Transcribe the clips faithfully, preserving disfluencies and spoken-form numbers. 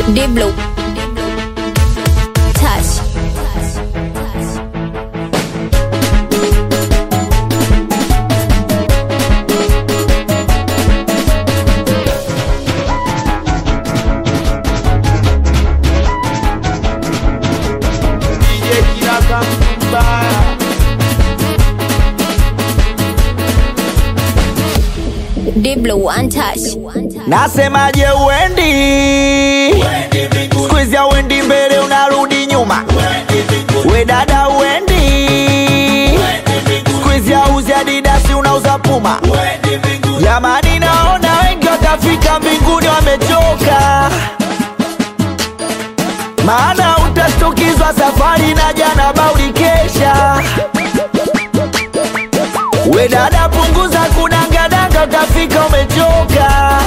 Diblo Touch. Diblo Untouched. Nasemaje uendi Squeeze ya uendi mbele unarudi nyuma. We dada uendi Squeeze ya uzi Adidas unauza Puma. Jamani naona wengi watafika mbinguni wamechoka, maana utastukizwa safari na jana bauli kesha. We dada punguza kudangadanga utafika umechoka.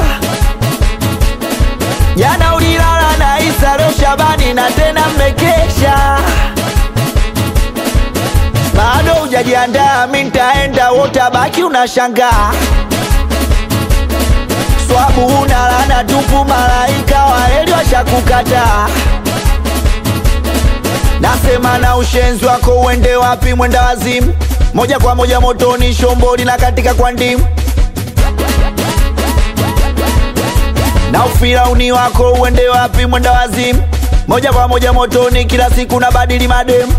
Jana ulilala na Isa leo Shabani na tena mmekesha. Bado hujajiandaa mimi nitaenda wotabaki unashangaa. Swabu unalana tupu malaika wa heli washakukata. Nasema na ushenzi wako uende wapi mwenda wazimu. Moja kwa moja motoni shomboli na katika kwa ndimu. Na ufirauni wako uende wapi mwenda wazimu. Moja kwa moja motoni kila siku na badili mademu.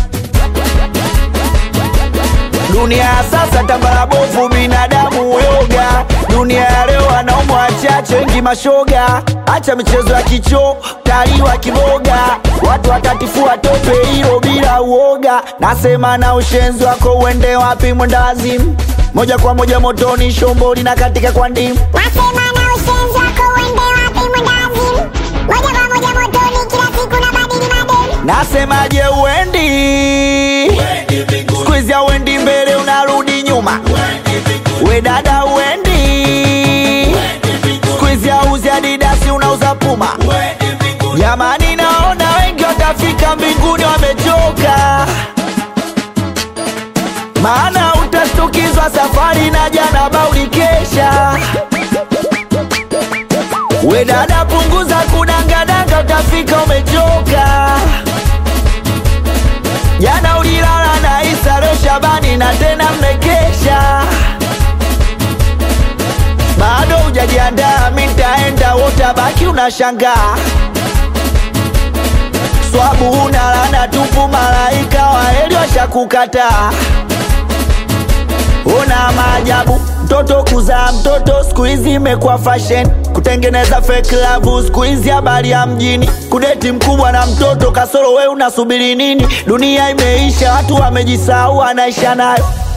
Dunia ya sasa tambara bovu binadamu yoga. Dunia ya leo wanaume wachache wengi mashoga. Acha michezo ya kicho taliwa kiboga. Watu watatifua tope hilo bila uoga. Nasema na ushenzi wako uende wapi mwenda wazimu. Moja kwa moja motoni shomboli na katika kwa ndimu. Nasema na ushenzi wako uende wapi mwenda wazimu. Moja kwa moja motoni kila siku na badili mademu. Nasemaje uendi Squeeze ya uendi mbele unarudi nyuma. We dada uendi Squeeze ya uzi Adidas unauza Puma. Jamani naona wengi watafika mbinguni wamechoka, maana utastukizwa safari na jana bauli kesha. We dada punguza kudangadanga utafika umechoka. Jana ulilala na Isa leo Shabani na tena mmekesha. Bado hujajiandaa mimi nitaenda wotabaki unashangaa. Swabu unalana tupu malaika wa heli washakukata. Una maajabu mtoto kuzaa mtoto siku hizi imekuwa fashion. Kutengeneza fake love siku hizi habari ya mjini. Kudeti mkubwa na mtoto kasoro we unasubiri nini? Dunia imeisha watu wamejisahau anaisha nayo.